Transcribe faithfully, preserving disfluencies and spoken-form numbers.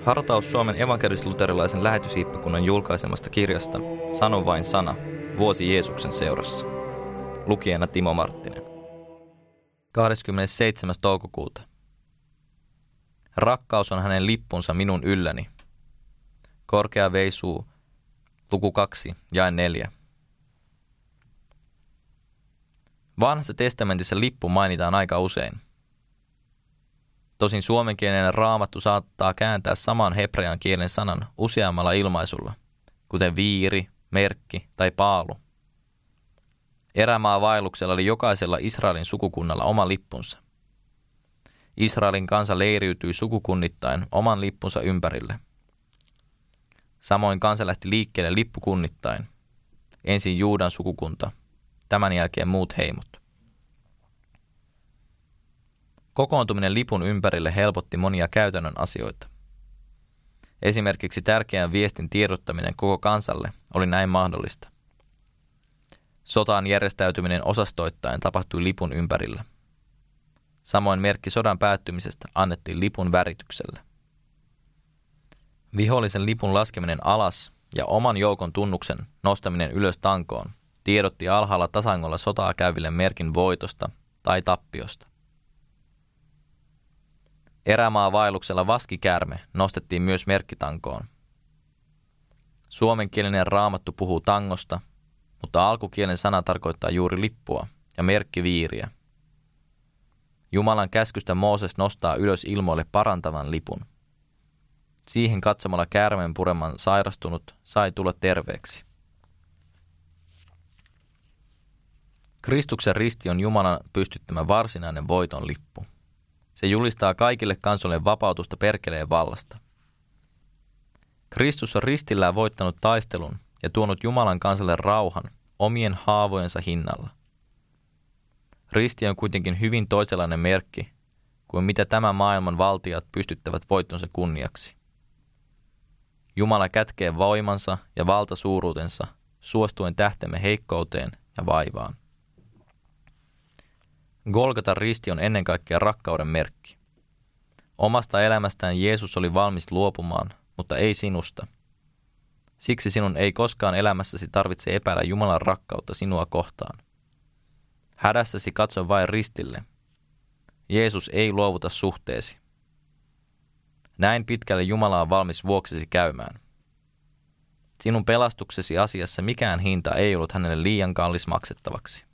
Hartaus Suomen evankelis-luterilaisen lähetyshiippakunnan julkaisemasta kirjasta Sano vain sana, vuosi Jeesuksen seurassa. Lukijana Timo Marttinen. kahdeskymmenesseitsemäs toukokuuta. Rakkaus on hänen lippunsa minun ylläni. Korkea veisuu, luku kaksi, jae neljä. Vanhassa testamentissa lippu mainitaan aika usein. Tosin suomenkielinen raamattu saattaa kääntää saman hebrean kielen sanan useammalla ilmaisulla, kuten viiri, merkki tai paalu. Erämaavaelluksella oli jokaisella Israelin sukukunnalla oma lippunsa. Israelin kansa leiriytyi sukukunnittain oman lippunsa ympärille. Samoin kansa lähti liikkeelle lippukunnittain. Ensin Juudan sukukunta, tämän jälkeen muut heimot. Kokoontuminen lipun ympärille helpotti monia käytännön asioita. Esimerkiksi tärkeän viestin tiedottaminen koko kansalle oli näin mahdollista. Sotaan järjestäytyminen osastoittain tapahtui lipun ympärillä. Samoin merkki sodan päättymisestä annettiin lipun värityksellä. Vihollisen lipun laskeminen alas ja oman joukon tunnuksen nostaminen ylös tankoon tiedotti alhaalla tasangolla sotaa käyville merkin voitosta tai tappiosta. Erämaavaelluksella vaskikäärme nostettiin myös merkkitankoon. Suomenkielinen raamattu puhuu tangosta, mutta alkukielen sana tarkoittaa juuri lippua ja merkkiviiriä. Jumalan käskystä Mooses nostaa ylös ilmoille parantavan lipun. Siihen katsomalla käärmeen pureman sairastunut sai tulla terveeksi. Kristuksen risti on Jumalan pystyttämä varsinainen voiton lippu. Se julistaa kaikille kansoille vapautusta perkeleen vallasta. Kristus on ristillään voittanut taistelun ja tuonut Jumalan kansalle rauhan omien haavojensa hinnalla. Risti on kuitenkin hyvin toisenlainen merkki kuin mitä tämän maailman valtiat pystyttävät voittonsa kunniaksi. Jumala kätkee voimansa ja valtasuuruutensa suostuen tähtemme heikkouteen ja vaivaan. Golgatan risti on ennen kaikkea rakkauden merkki. Omasta elämästään Jeesus oli valmis luopumaan, mutta ei sinusta. Siksi sinun ei koskaan elämässäsi tarvitse epäillä Jumalan rakkautta sinua kohtaan. Hädässäsi katso vain ristille. Jeesus ei luovuta suhteesi. Näin pitkälle Jumala on valmis vuoksesi käymään. Sinun pelastuksesi asiassa mikään hinta ei ollut hänelle liian kallis maksettavaksi.